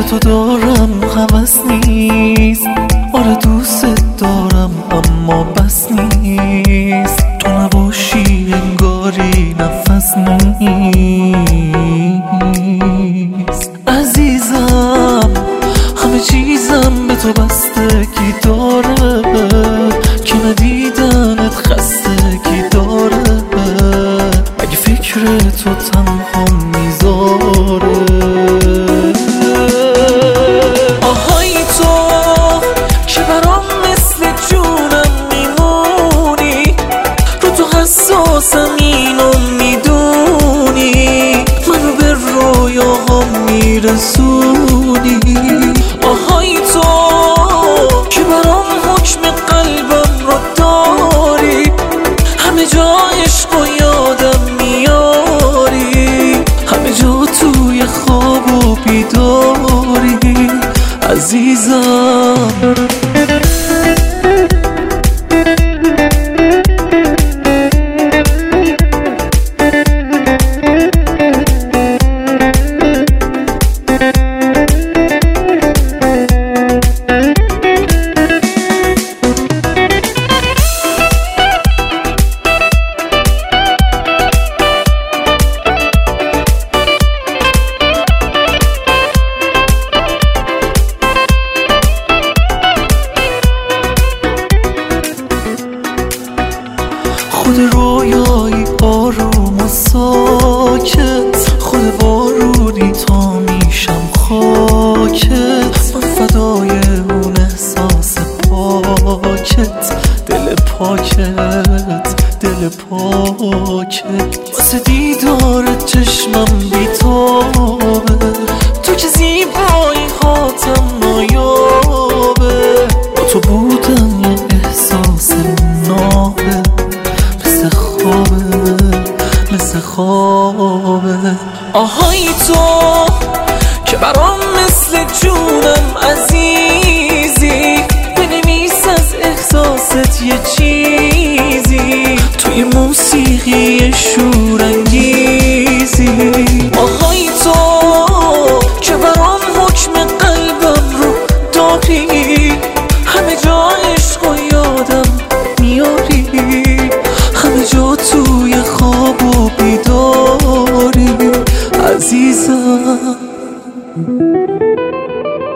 تو دارم هوس نیست، آره دوست دارم اما بس نیست، تو نباشی انگاری نفس نیست. عزیزم همه چیزم به تو بستگی داره، که ندیدنت خستگی داره، اگه فکر تو تنها میذاره. آهای تو که برام مثل جونم میمونی، رو تو حساسم اینو میدونی، منو به رویاهام میرسونی. آهای تو که برام حکم قلبم رو داری، همه جا عشق و یادم میاری، همه جا توی خواب و بیداری عزیزم. خود رویایی آروم و ساکت، خود بارونی تا میشم خاکت، من فدای اون احساس پاکت، دل پاکت، دل پاکت. واسه دیدار چشمم بیتابه، تو که زیبایی هاتم نایابه، با تو بودم یه احساس نابه، مثل خوابه. آهای تو که برام مثل جونم عزیزی، بنویس از احساست یه چیزی، توی موسیقی شورانگیزی. آهای تو که برام حکم قلبم رو داری، همه جا عشق و یادم میاری، همه جا توی خواب و بیداری عزیزم.